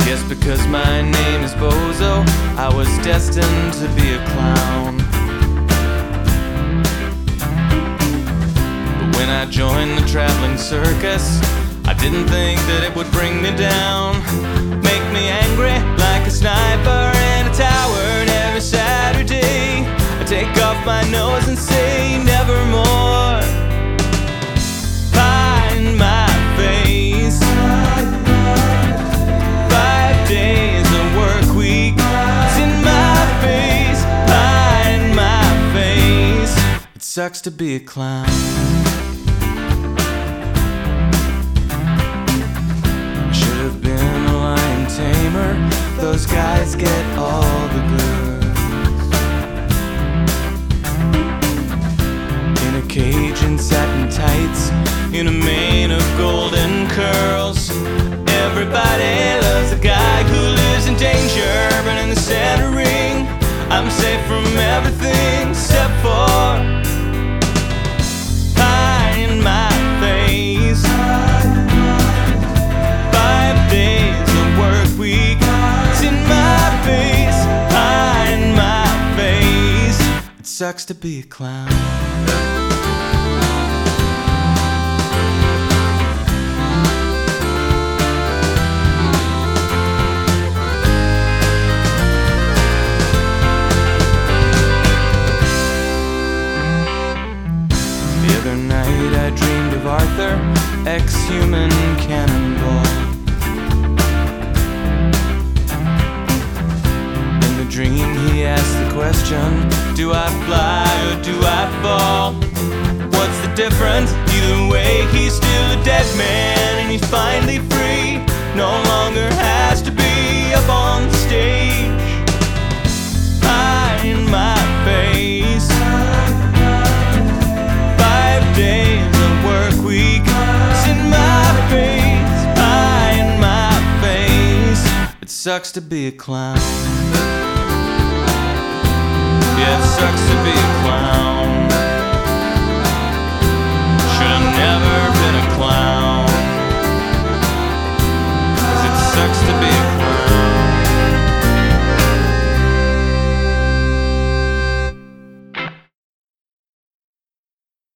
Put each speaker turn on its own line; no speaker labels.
Yes, because my name is Bozo, I was destined to be a clown. But when I joined the traveling circus, I didn't think that it would bring me down, make me angry like a sniper in a tower. And every Saturday I take off my nose and say nevermore. Pie in my face, 5 days a work week, it's in my face. Pie in my face, it sucks to be a clown. Those guys get all the goods. In a cage in satin tights, in a mane of golden curls. Everybody loves a guy who lives in danger, but in the center ring I'm safe from everything except for pie in my face. 5 days a work week, sucks to be a clown. The other night I dreamed of Arthur, ex-human cannonball. In the dream he asked the question, do I fly or do I fall? What's the difference? Either way, he's still a dead man, and he's finally free. No longer has to be up on stage. Pie in my face, 5 days a work week, it's in my face. Pie in my face, it sucks to be a clown. Yeah, it sucks to be a